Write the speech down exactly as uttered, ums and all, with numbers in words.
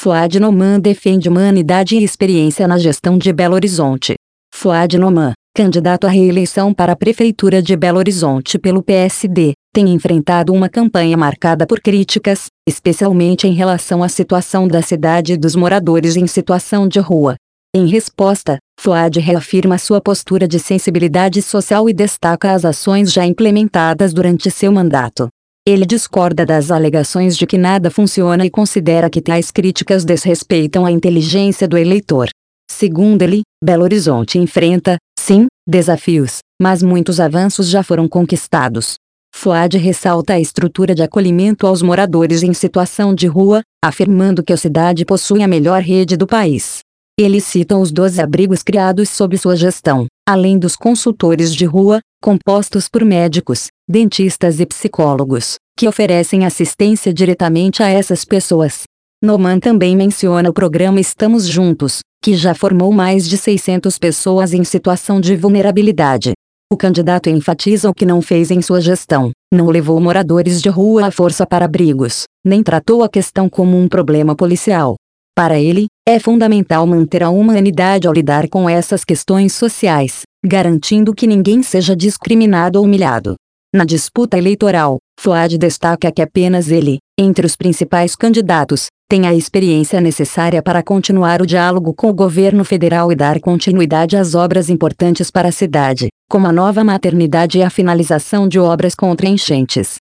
Fuad Noman defende humanidade e experiência na gestão de Belo Horizonte. Fuad Noman, candidato à reeleição para a Prefeitura de Belo Horizonte pelo P S D, tem enfrentado uma campanha marcada por críticas, especialmente em relação à situação da cidade e dos moradores em situação de rua. Em resposta, Fuad reafirma sua postura de sensibilidade social e destaca as ações já implementadas durante seu mandato. Ele discorda das alegações de que nada funciona e considera que tais críticas desrespeitam a inteligência do eleitor. Segundo ele, Belo Horizonte enfrenta, sim, desafios, mas muitos avanços já foram conquistados. Fuad ressalta a estrutura de acolhimento aos moradores em situação de rua, afirmando que a cidade possui a melhor rede do país. Ele cita os doze abrigos criados sob sua gestão, além dos consultores de rua, compostos por médicos, dentistas e psicólogos, que oferecem assistência diretamente a essas pessoas. Noman também menciona o programa Estamos Juntos, que já formou mais de seiscentas pessoas em situação de vulnerabilidade. O candidato enfatiza o que não fez em sua gestão: não levou moradores de rua à força para abrigos, nem tratou a questão como um problema policial. Para ele, é fundamental manter a humanidade ao lidar com essas questões sociais, garantindo que ninguém seja discriminado ou humilhado. Na disputa eleitoral, Fuad destaca que apenas ele, entre os principais candidatos, tem a experiência necessária para continuar o diálogo com o governo federal e dar continuidade às obras importantes para a cidade, como a nova maternidade e a finalização de obras contra enchentes.